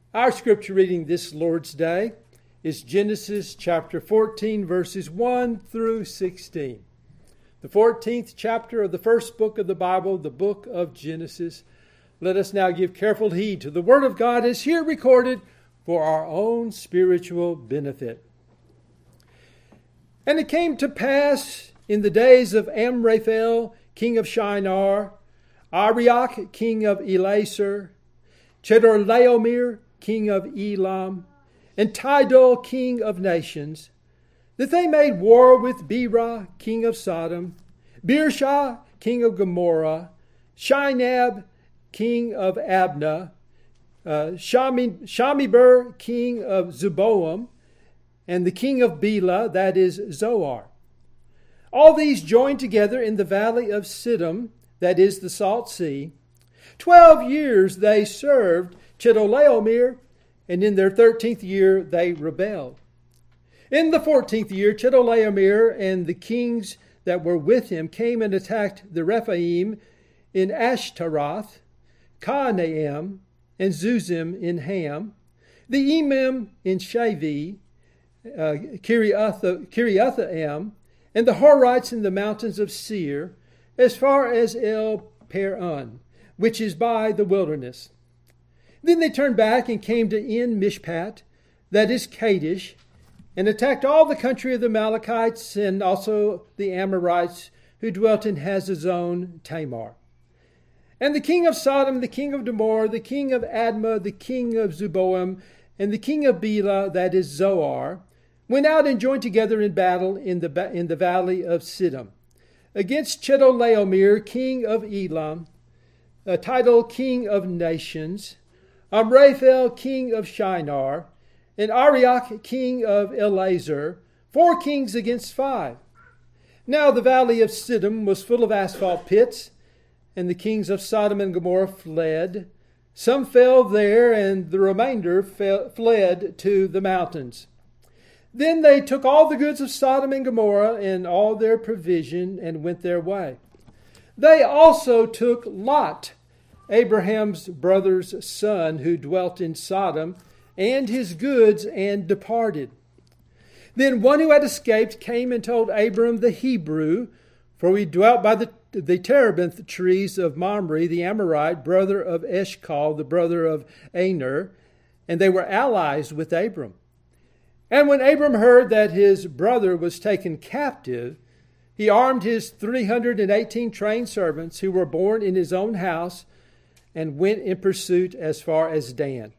Our scripture reading this Lord's Day is Genesis chapter 14, verses 1 through 16. The 14th chapter of the first book of the Bible, the book of Genesis. Let us now give careful heed to the Word of God as here recorded for our own spiritual benefit. And it came to pass in the days of Amraphel, king of Shinar, Arioch, king of Elasar, Chedorlaomer, king of Elam, and Tidal, king of nations, that they made war with Bera, king of Sodom, Birsha, king of Gomorrah, Shinab, king of Abna, Shamiber, king of Zeboam, and the king of Bela, that is Zoar. All these joined together in the valley of Siddim, that is the Salt Sea. 12 years they served Chedorlaomer, and in their 13th year they rebelled. In the 14th year, Chedorlaomer and the kings that were with him came and attacked the Rephaim in Ashtaroth, Karnaim, and Zuzim in Ham, the Emim in Shavi, Kiriathaim, and the Horites in the mountains of Seir, as far as El Peron, which is by the wilderness. Then they turned back and came to En Mishpat, that is Kadesh, and attacked all the country of the Amalekites and also the Amorites who dwelt in Hazazon Tamar. And the king of Sodom, the king of Gomorrah, the king of Admah, the king of Zeboam, and the king of Bela, that is Zoar, went out and joined together in battle in the valley of Siddim, against Chedorlaomer, king of Elam, Tidal, king of nations, Amraphel, king of Shinar, and Arioch, king of Elasar, 4 kings against 5. Now the valley of Siddim was full of asphalt pits, and the kings of Sodom and Gomorrah fled. Some fell there, and the remainder fled to the mountains. Then they took all the goods of Sodom and Gomorrah and all their provision and went their way. They also took Lot, Abraham's brother's son, who dwelt in Sodom, and his goods, and departed. Then one who had escaped came and told Abram the Hebrew, for he dwelt by the terebinth trees of Mamre, the Amorite, brother of Eshcol, the brother of Aner, and they were allies with Abram. And when Abram heard that his brother was taken captive, he armed his 318 trained servants who were born in his own house and went in pursuit as far as Dan.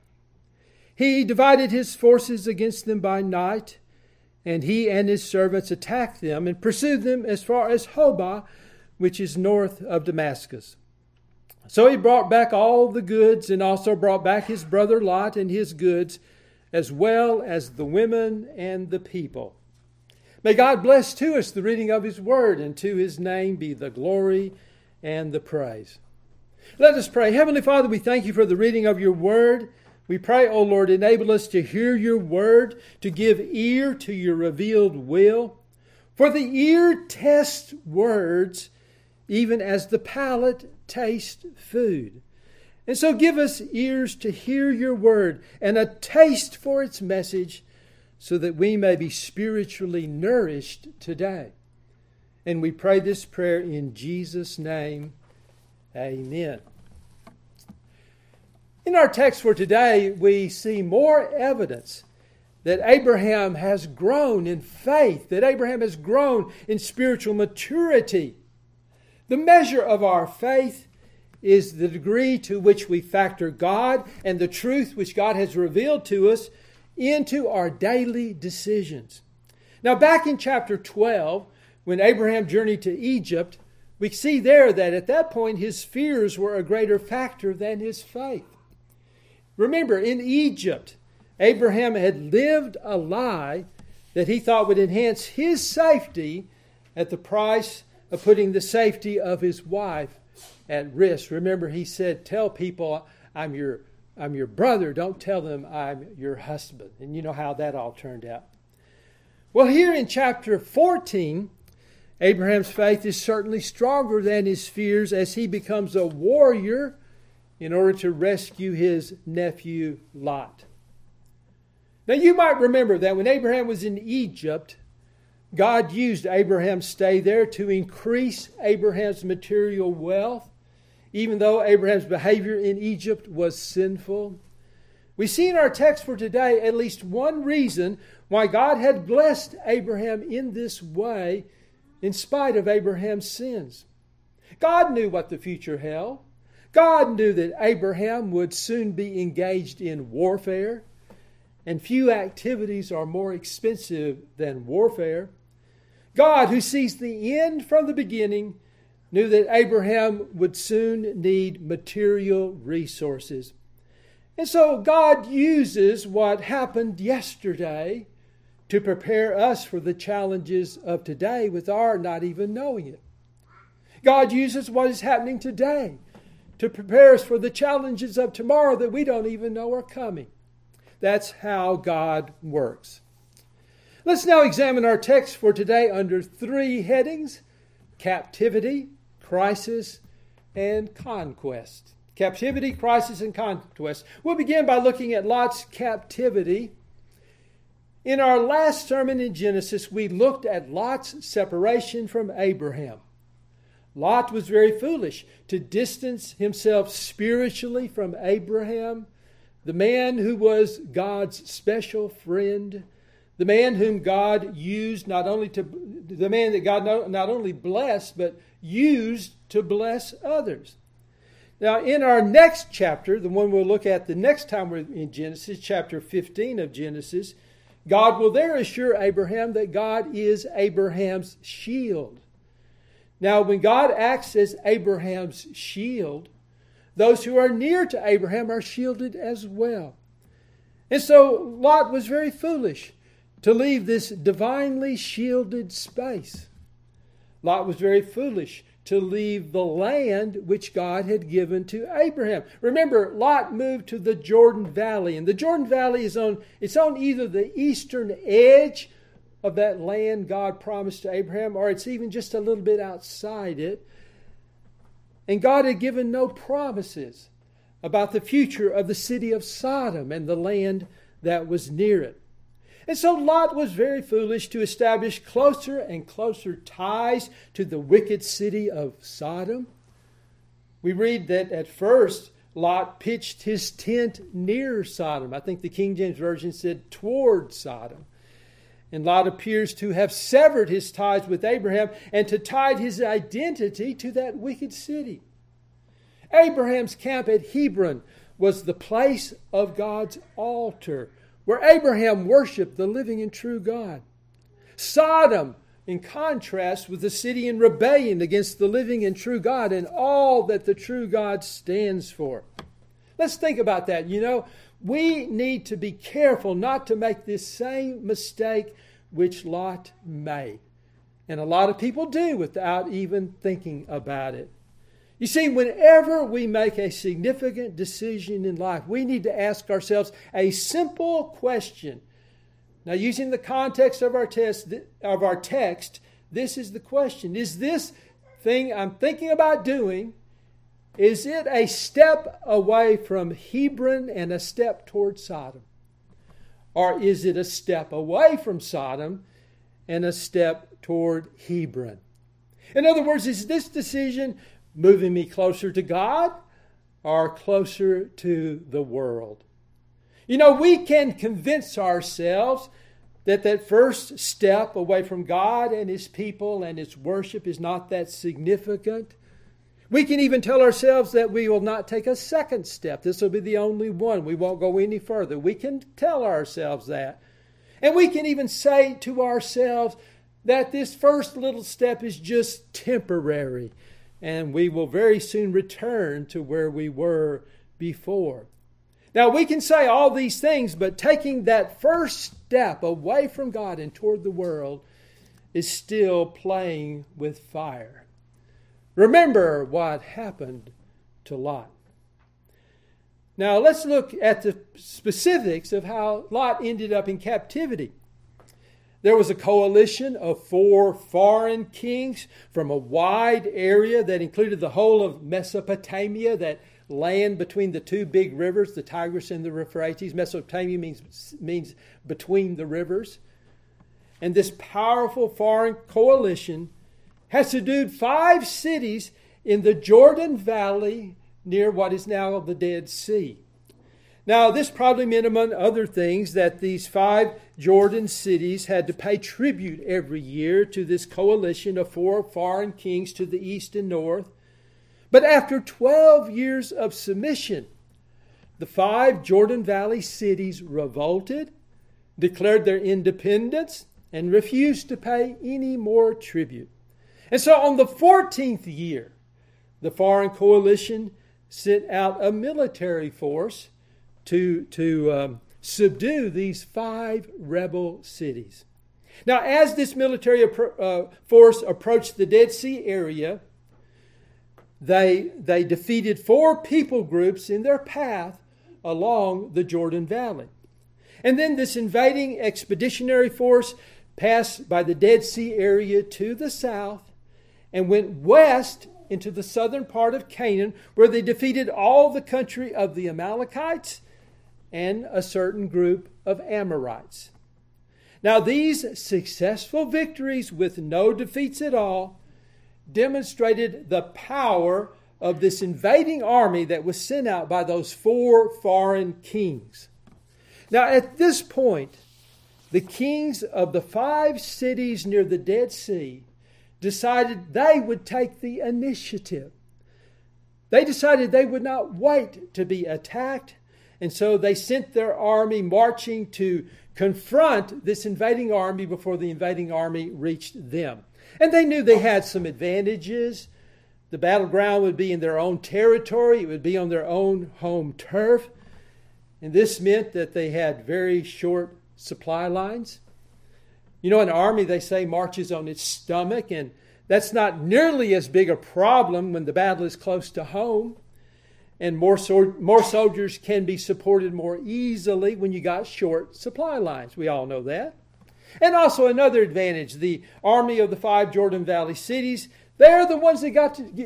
He divided his forces against them by night, and he and his servants attacked them and pursued them as far as Hobah, which is north of Damascus. So he brought back all the goods and also brought back his brother Lot and his goods, as well as the women and the people. May God bless to us the reading of His Word, and to His name be the glory and the praise. Let us pray. Heavenly Father, we thank You for the reading of Your Word. We pray, O Lord, enable us to hear Your Word, to give ear to Your revealed will. For the ear tests words, even as the palate tastes food. And so give us ears to hear Your Word and a taste for its message, so that we may be spiritually nourished today. And we pray this prayer in Jesus' name. Amen. In our text for today, we see more evidence that Abraham has grown in faith, that Abraham has grown in spiritual maturity. The measure of our faith is the degree to which we factor God and the truth which God has revealed to us into our daily decisions. Now, back in chapter 12, when Abraham journeyed to Egypt, we see there that at that point his fears were a greater factor than his faith. Remember, in Egypt, Abraham had lived a lie that he thought would enhance his safety at the price of putting the safety of his wife at risk. Remember, he said, tell people I'm your brother. Don't tell them I'm your husband. And you know how that all turned out. Well, here in chapter 14, Abraham's faith is certainly stronger than his fears as he becomes a warrior in order to rescue his nephew Lot. Now you might remember that when Abraham was in Egypt, God used Abraham's stay there to increase Abraham's material wealth, even though Abraham's behavior in Egypt was sinful. We see in our text for today at least one reason why God had blessed Abraham in this way in spite of Abraham's sins. God knew what the future held. God knew that Abraham would soon be engaged in warfare, and few activities are more expensive than warfare. God, who sees the end from the beginning, knew that Abraham would soon need material resources. And so God uses what happened yesterday to prepare us for the challenges of today with our not even knowing it. God uses what is happening today to prepare us for the challenges of tomorrow that we don't even know are coming. That's how God works. Let's now examine our text for today under three headings: captivity, crisis, and conquest. Captivity, crisis, and conquest. We'll begin by looking at Lot's captivity. In our last sermon in Genesis, we looked at Lot's separation from Abraham. Lot was very foolish to distance himself spiritually from Abraham, the man who was God's special friend, the man whom God used the man that God not only blessed, but used to bless others. Now, in our next chapter, the one we'll look at the next time we're in Genesis, chapter 15 of Genesis, God will there assure Abraham that God is Abraham's shield. Now, when God acts as Abraham's shield, those who are near to Abraham are shielded as well. And so Lot was very foolish to leave this divinely shielded space. Lot was very foolish to leave the land which God had given to Abraham. Remember, Lot moved to the Jordan Valley, and the Jordan Valley is on either the eastern edge of that land God promised to Abraham, or it's even just a little bit outside it. And God had given no promises about the future of the city of Sodom and the land that was near it. And so Lot was very foolish to establish closer and closer ties to the wicked city of Sodom. We read that at first Lot pitched his tent near Sodom. I think the King James Version said toward Sodom. And Lot appears to have severed his ties with Abraham and to tie his identity to that wicked city. Abraham's camp at Hebron was the place of God's altar, where Abraham worshiped the living and true God. Sodom, in contrast, was the city in rebellion against the living and true God and all that the true God stands for. Let's think about that. We need to be careful not to make this same mistake which Lot made. And a lot of people do without even thinking about it. You see, whenever we make a significant decision in life, we need to ask ourselves a simple question. Now, using the context of our text, this is the question. Is this thing I'm thinking about doing, is it a step away from Hebron and a step toward Sodom? Or is it a step away from Sodom and a step toward Hebron? In other words, is this decision moving me closer to God or closer to the world? We can convince ourselves that first step away from God and His people and His worship is not that significant. We can even tell ourselves that we will not take a second step. This will be the only one. We won't go any further. We can tell ourselves that. And we can even say to ourselves that this first little step is just temporary, and we will very soon return to where we were before. Now, we can say all these things, but taking that first step away from God and toward the world is still playing with fire. Remember what happened to Lot. Now, let's look at the specifics of how Lot ended up in captivity. There was a coalition of 4 foreign kings from a wide area that included the whole of Mesopotamia that land between the two big rivers, the Tigris and the Euphrates. Mesopotamia means between the rivers. And this powerful foreign coalition has subdued 5 cities in the Jordan Valley near what is now the Dead Sea. Now, this probably meant, among other things, that these 5 Jordan cities had to pay tribute every year to this coalition of 4 foreign kings to the east and north. But after 12 years of submission, the 5 Jordan Valley cities revolted, declared their independence, and refused to pay any more tribute. And so on the 14th year, the foreign coalition sent out a military force to subdue these 5 rebel cities. Now, as this military force approached the Dead Sea area, they defeated 4 people groups in their path along the Jordan Valley. And then this invading expeditionary force passed by the Dead Sea area to the south and went west into the southern part of Canaan, where they defeated all the country of the Amalekites and a certain group of Amorites. Now, these successful victories with no defeats at all demonstrated the power of this invading army that was sent out by those 4 foreign kings. Now, at this point, the kings of the 5 cities near the Dead Sea decided they would take the initiative. They decided they would not wait to be attacked, and so they sent their army marching to confront this invading army before the invading army reached them. And they knew they had some advantages. The battleground would be in their own territory. It would be on their own home turf. And this meant that they had very short supply lines. You know, an army, they say, marches on its stomach, and that's not nearly as big a problem when the battle is close to home. And more soldiers can be supported more easily when you got short supply lines. We all know that. And also another advantage, the army of the 5 Jordan Valley cities, they're the ones that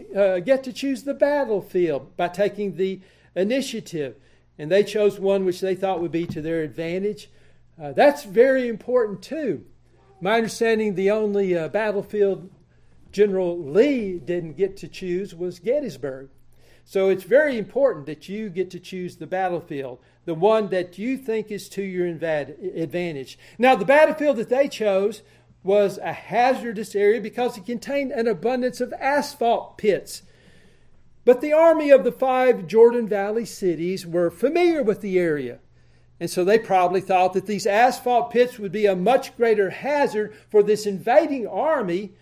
get to choose the battlefield by taking the initiative. And they chose one which they thought would be to their advantage. That's very important too. My understanding, the only battlefield General Lee didn't get to choose was Gettysburg. So it's very important that you get to choose the battlefield, the one that you think is to your advantage. Now, the battlefield that they chose was a hazardous area because it contained an abundance of asphalt pits. But the army of the 5 Jordan Valley cities were familiar with the area. And so they probably thought that these asphalt pits would be a much greater hazard for this invading army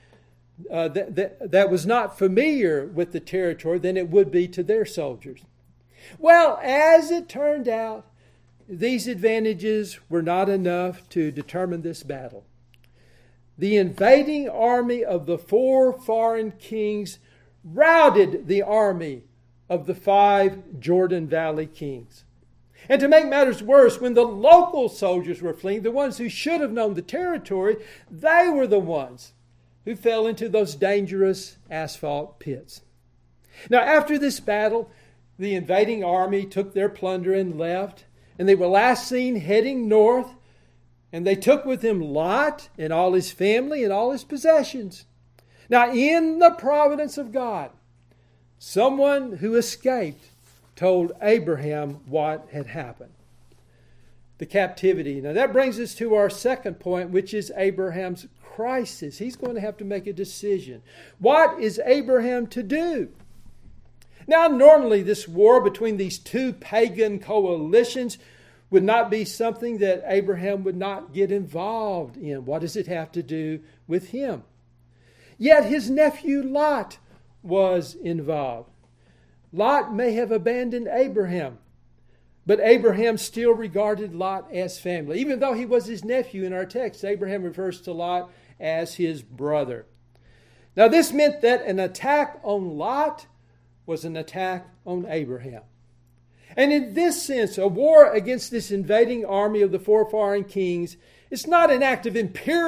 that was not familiar with the territory than it would be to their soldiers. Well, as it turned out, these advantages were not enough to determine this battle. The invading army of the 4 foreign kings routed the army of the 5 Jordan Valley kings. And to make matters worse, when the local soldiers were fleeing, the ones who should have known the territory, they were the ones who fell into those dangerous asphalt pits. Now, after this battle, the invading army took their plunder and left, and they were last seen heading north, and they took with them Lot and all his family and all his possessions. Now, in the providence of God, someone who escaped told Abraham what had happened. The captivity. Now, that brings us to our second point, which is Abraham's crisis. He's going to have to make a decision. What is Abraham to do? Now, normally this war between these 2 pagan coalitions would not be something that Abraham would not get involved in. What does it have to do with him? Yet his nephew Lot was involved. Lot may have abandoned Abraham, but Abraham still regarded Lot as family. Even though he was his nephew in our text, Abraham refers to Lot as his brother. Now, this meant that an attack on Lot was an attack on Abraham. And in this sense, a war against this invading army of the 4 foreign kings is not an act of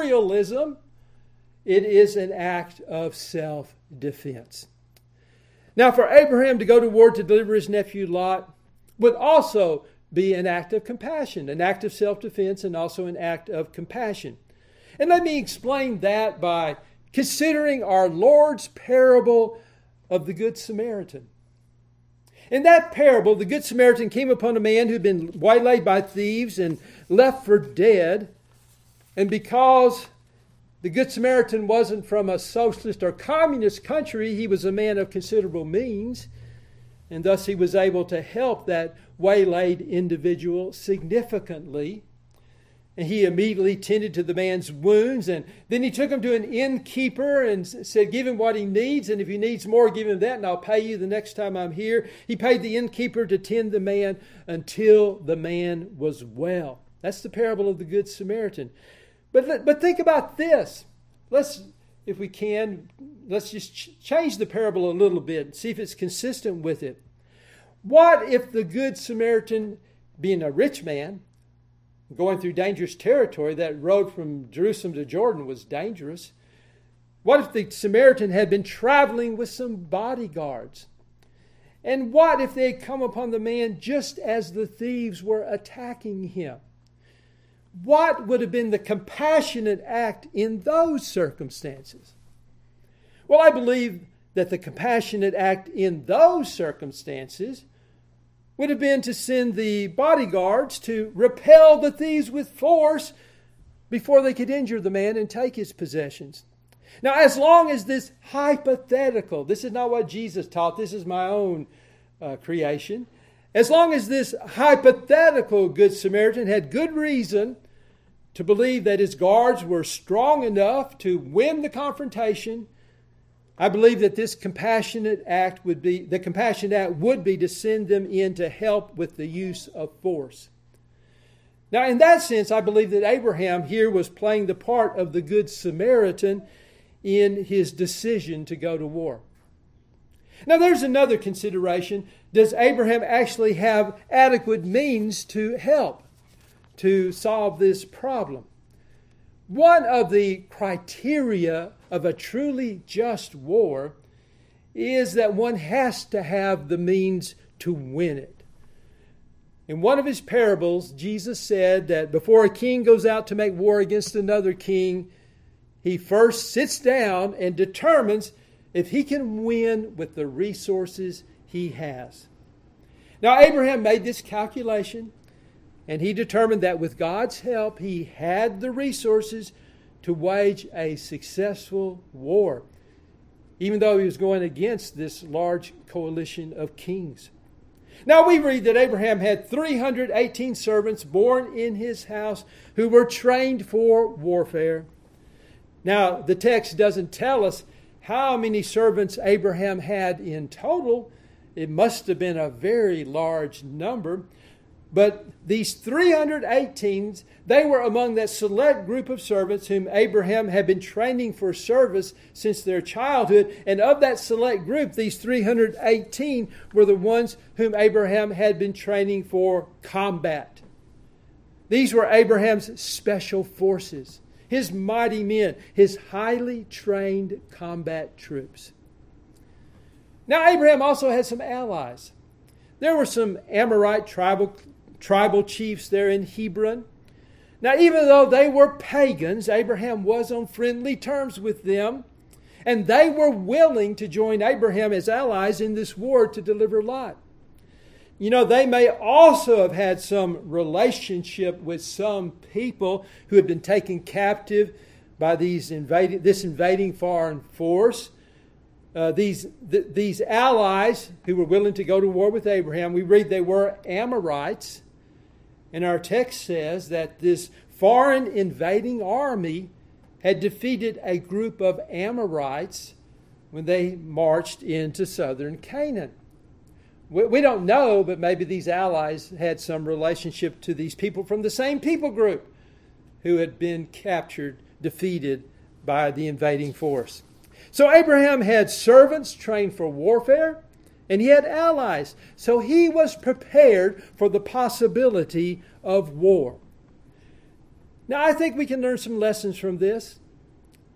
imperialism. It is an act of self-defense. Now, for Abraham to go to war to deliver his nephew Lot would also be an act of compassion, an act of self-defense, and also an act of compassion. And let me explain that by considering our Lord's parable of the Good Samaritan. In that parable, the Good Samaritan came upon a man who had been waylaid by thieves and left for dead. And because the Good Samaritan wasn't from a socialist or communist country, he was a man of considerable means. And thus he was able to help that waylaid individual significantly. And he immediately tended to the man's wounds. And then he took him to an innkeeper and said, give him what he needs. And if he needs more, give him that, and I'll pay you the next time I'm here. He paid the innkeeper to tend the man until the man was well. That's the parable of the Good Samaritan. But think about this. If we can, let's just change the parable a little bit and see if it's consistent with it. What if the Good Samaritan, being a rich man, going through dangerous territory, that road from Jerusalem to Jordan was dangerous. What if the Samaritan had been traveling with some bodyguards? And what if they had come upon the man just as the thieves were attacking him? What would have been the compassionate act in those circumstances? Well, I believe that the compassionate act in those circumstances would have been to send the bodyguards to repel the thieves with force before they could injure the man and take his possessions. Now, as long as this hypothetical, this is not what Jesus taught, this is my own creation. As long as this hypothetical Good Samaritan had good reason to believe that his guards were strong enough to win the confrontation, I believe that this compassionate act would be to send them in to help with the use of force. Now, in that sense, I believe that Abraham here was playing the part of the Good Samaritan in his decision to go to war. Now, there's another consideration. Does Abraham actually have adequate means to help to solve this problem? One of the criteria of a truly just war is that one has to have the means to win it. In one of his parables, Jesus said that before a king goes out to make war against another king, he first sits down and determines if he can win with the resources he has. Now, Abraham made this calculation, and he determined that with God's help, he had the resources to wage a successful war, even though he was going against this large coalition of kings. Now we read that Abraham had 318 servants born in his house who were trained for warfare. Now the text doesn't tell us how many servants Abraham had in total. It must have been a very large number. But these 318, they were among that select group of servants whom Abraham had been training for service since their childhood. And of that select group, these 318 were the ones whom Abraham had been training for combat. These were Abraham's special forces, his mighty men, his highly trained combat troops. Now, Abraham also had some allies. There were some Amorite tribal chiefs there in Hebron. Now, even though they were pagans, Abraham was on friendly terms with them, and they were willing to join Abraham as allies in this war to deliver Lot. You know, they may also have had some relationship with some people who had been taken captive by this invading foreign force. These allies who were willing to go to war with Abraham, we read they were Amorites. And our text says that this foreign invading army had defeated a group of Amorites when they marched into southern Canaan. We don't know, but maybe these allies had some relationship to these people from the same people group who had been captured, defeated by the invading force. So Abraham had servants trained for warfare, and he had allies. So he was prepared for the possibility of war. Now, I think we can learn some lessons from this.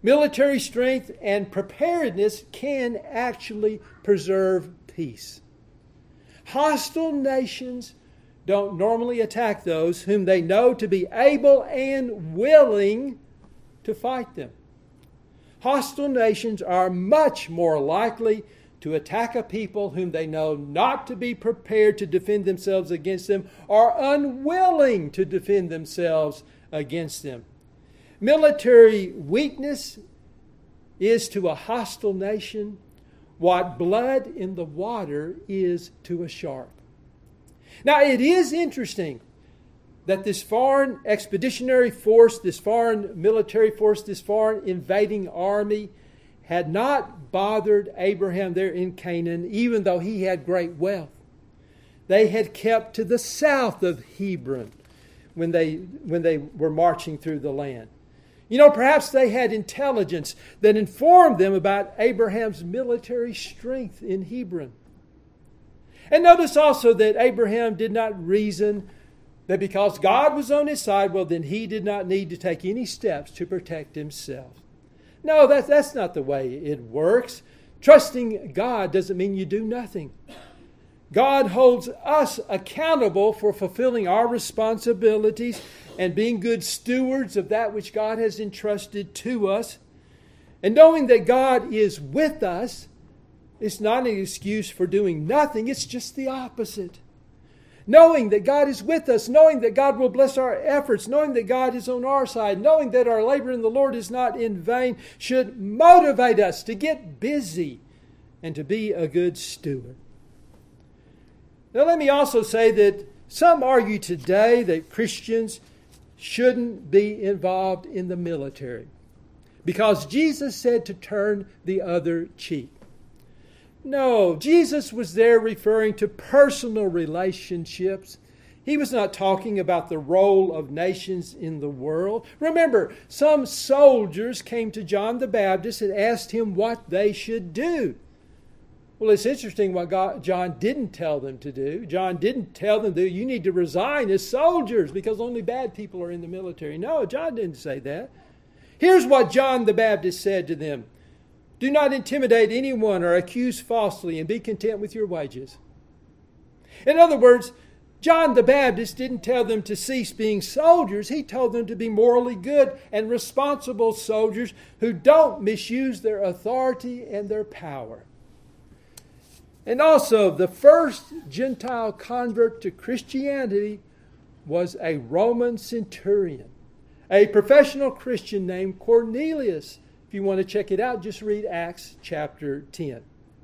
Military strength and preparedness can actually preserve peace. Hostile nations don't normally attack those whom they know to be able and willing to fight them. Hostile nations are much more likely to attack a people whom they know not to be prepared to defend themselves against them or unwilling to defend themselves against them. Military weakness is to a hostile nation what blood in the water is to a shark. Now, it is interesting that this foreign expeditionary force, this foreign military force, this foreign invading army had not bothered Abraham there in Canaan, even though he had great wealth. They had kept to the south of Hebron when they were marching through the land. You know, perhaps they had intelligence that informed them about Abraham's military strength in Hebron. And notice also that Abraham did not reason that because God was on his side, well, then he did not need to take any steps to protect himself. No, that's not the way it works. Trusting God doesn't mean you do nothing. God holds us accountable for fulfilling our responsibilities and being good stewards of that which God has entrusted to us. And knowing that God is with us, it's not an excuse for doing nothing. It's just the opposite. Knowing that God is with us, knowing that God will bless our efforts, knowing that God is on our side, knowing that our labor in the Lord is not in vain, should motivate us to get busy and to be a good steward. Now, let me also say that some argue today that Christians shouldn't be involved in the military because Jesus said to turn the other cheek. No, Jesus was there referring to personal relationships. He was not talking about the role of nations in the world. Remember, some soldiers came to John the Baptist and asked him what they should do. Well, it's interesting what John didn't tell them to do. John didn't tell them that you need to resign as soldiers because only bad people are in the military. No, John didn't say that. Here's what John the Baptist said to them. Do not intimidate anyone or accuse falsely, and be content with your wages. In other words, John the Baptist didn't tell them to cease being soldiers. He told them to be morally good and responsible soldiers who don't misuse their authority and their power. And also, the first Gentile convert to Christianity was a Roman centurion, a professional Christian named Cornelius. If you want to check it out, just read Acts chapter 10.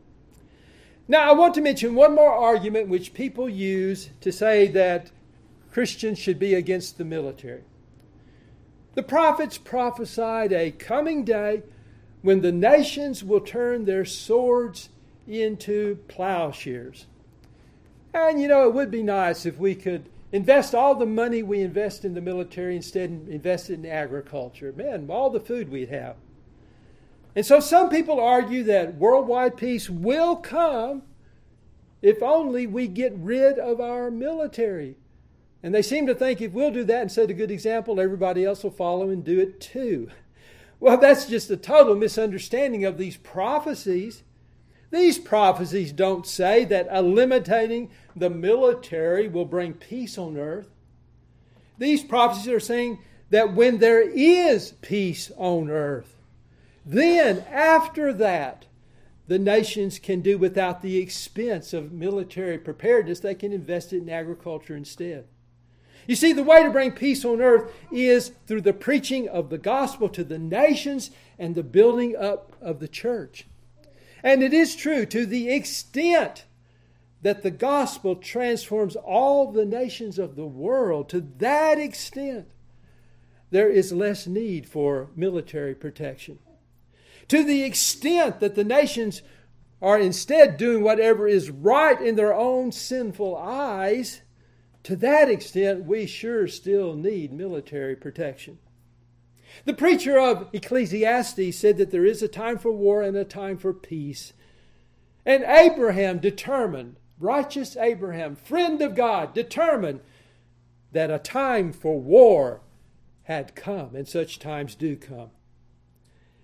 Now, I want to mention one more argument which people use to say that Christians should be against the military. The prophets prophesied a coming day when the nations will turn their swords into plowshares. And you know, it would be nice if we could invest all the money we invest in the military instead invest it in agriculture. Man, all the food we'd have. And so some people argue that worldwide peace will come if only we get rid of our military. And they seem to think if we'll do that and set a good example, everybody else will follow and do it too. Well, that's just a total misunderstanding of these prophecies. These prophecies don't say that eliminating the military will bring peace on earth. These prophecies are saying that when there is peace on earth, then after that, the nations can do without the expense of military preparedness. They can invest it in agriculture instead. You see, the way to bring peace on earth is through the preaching of the gospel to the nations and the building up of the church. And it is true, to the extent that the gospel transforms all the nations of the world, to that extent, there is less need for military protection. To the extent that the nations are instead doing whatever is right in their own sinful eyes, to that extent, we sure still need military protection. The preacher of Ecclesiastes said that there is a time for war and a time for peace. And Abraham determined, righteous Abraham, friend of God, determined that a time for war had come, and such times do come.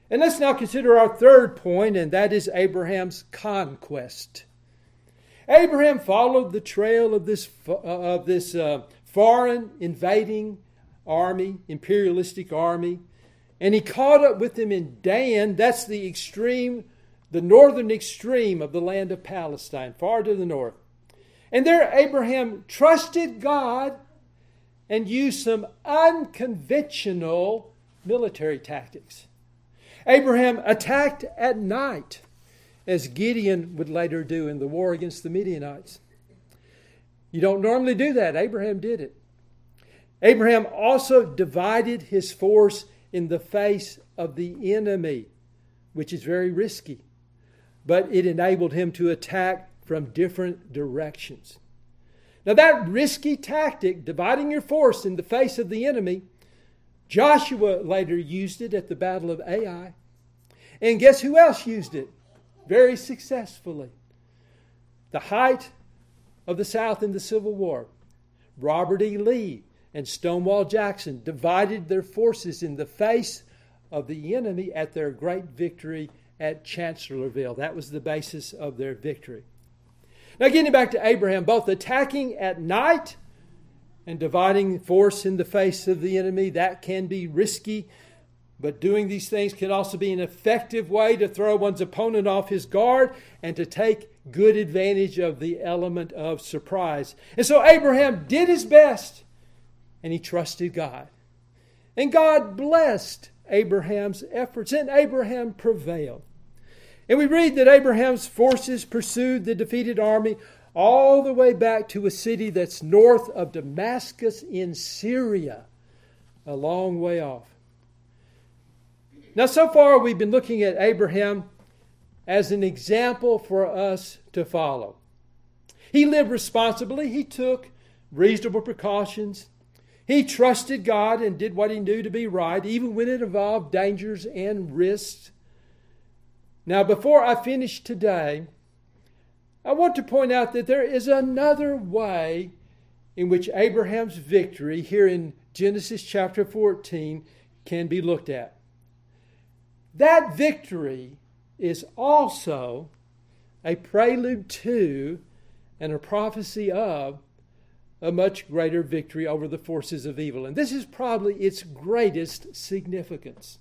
And let's now consider our third point, and that is Abraham's conquest. Abraham followed the trail of this foreign invading army, imperialistic army, and he caught up with them in Dan. That's the northern extreme of the land of Palestine, far to the north. And there Abraham trusted God and used some unconventional military tactics. Abraham attacked at night, as Gideon would later do in the war against the Midianites. You don't normally do that. Abraham did it. Abraham also divided his force in the face of the enemy, which is very risky. But it enabled him to attack from different directions. Now that risky tactic, dividing your force in the face of the enemy, Joshua later used it at the Battle of Ai. And guess who else used it? Very successfully. The height of the South in the Civil War. Robert E. Lee and Stonewall Jackson divided their forces in the face of the enemy at their great victory at Chancellorsville. That was the basis of their victory. Now getting back to Abraham, both attacking at night and dividing force in the face of the enemy, that can be risky. But doing these things can also be an effective way to throw one's opponent off his guard and to take good advantage of the element of surprise. And so Abraham did his best, and he trusted God. And God blessed Abraham's efforts, and Abraham prevailed. And we read that Abraham's forces pursued the defeated army all the way back to a city that's north of Damascus in Syria, a long way off. Now, so far we've been looking at Abraham as an example for us to follow. He lived responsibly. He took reasonable precautions. He trusted God and did what he knew to be right, even when it involved dangers and risks. Now, before I finish today, I want to point out that there is another way in which Abraham's victory here in Genesis chapter 14 can be looked at. That victory is also a prelude to and a prophecy of a much greater victory over the forces of evil. And this is probably its greatest significance.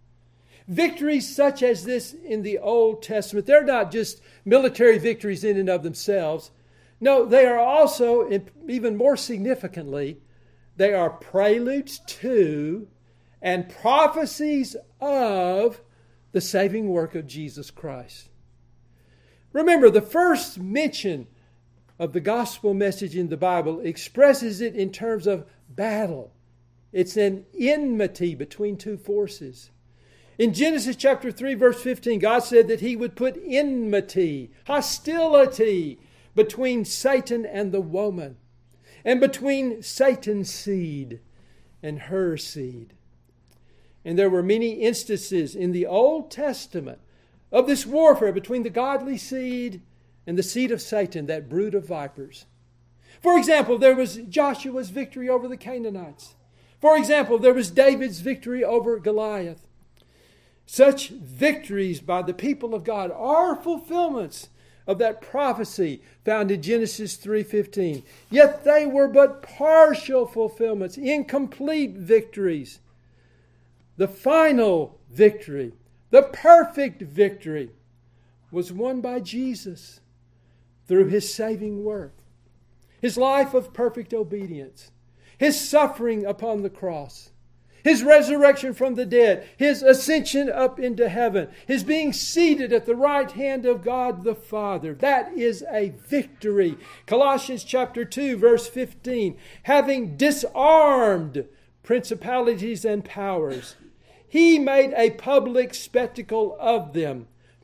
Victories such as this in the Old Testament, they're not just military victories in and of themselves. No, they are also, even more significantly, they are preludes to and prophecies of the saving work of Jesus Christ. Remember, the first mention of the gospel message in the Bible expresses it in terms of battle. It's an enmity between two forces. In Genesis chapter 3, verse 15, God said that he would put enmity, hostility between Satan and the woman, and between Satan's seed and her seed. And there were many instances in the Old Testament of this warfare between the godly seed and the seed of Satan, that brood of vipers. For example, there was Joshua's victory over the Canaanites. For example, there was David's victory over Goliath. Such victories by the people of God are fulfillments of that prophecy found in Genesis 3:15. Yet they were but partial fulfillments, incomplete victories. The final victory, the perfect victory, was won by Jesus through his saving work. His life of perfect obedience, his suffering upon the cross, his resurrection from the dead, his ascension up into heaven, his being seated at the right hand of God the Father. That is a victory. Colossians chapter 2, verse 15. Having disarmed principalities and powers, he made a public spectacle of them,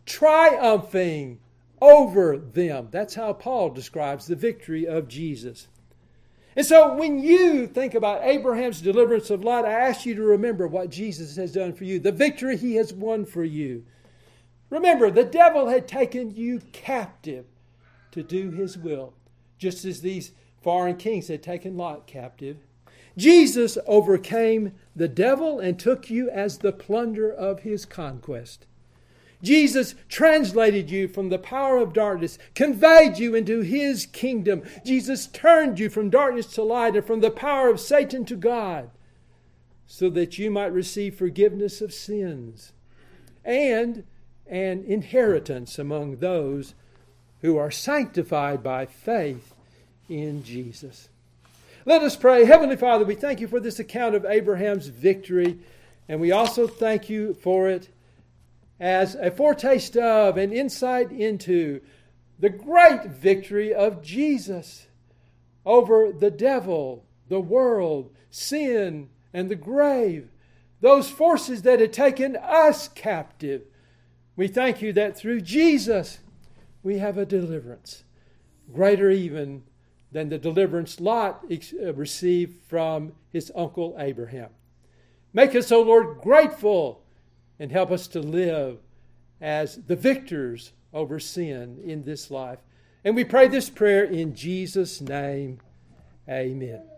triumphing over them. That's how Paul describes the victory of Jesus. And so when you think about Abraham's deliverance of Lot, I ask you to remember what Jesus has done for you, the victory he has won for you. Remember, the devil had taken you captive to do his will, just as these foreign kings had taken Lot captive. Jesus overcame the devil and took you as the plunder of his conquest. Jesus translated you from the power of darkness, conveyed you into his kingdom. Jesus turned you from darkness to light and from the power of Satan to God, so that you might receive forgiveness of sins and an inheritance among those who are sanctified by faith in Jesus. Let us pray. Heavenly Father, we thank you for this account of Abraham's victory, and we also thank you for it as a foretaste of and insight into the great victory of Jesus over the devil, the world, sin, and the grave, those forces that had taken us captive. We thank you that through Jesus we have a deliverance, greater even than the deliverance Lot received from his uncle Abraham. Make us, O Lord, grateful and help us to live as the victors over sin in this life. And we pray this prayer in Jesus' name. Amen.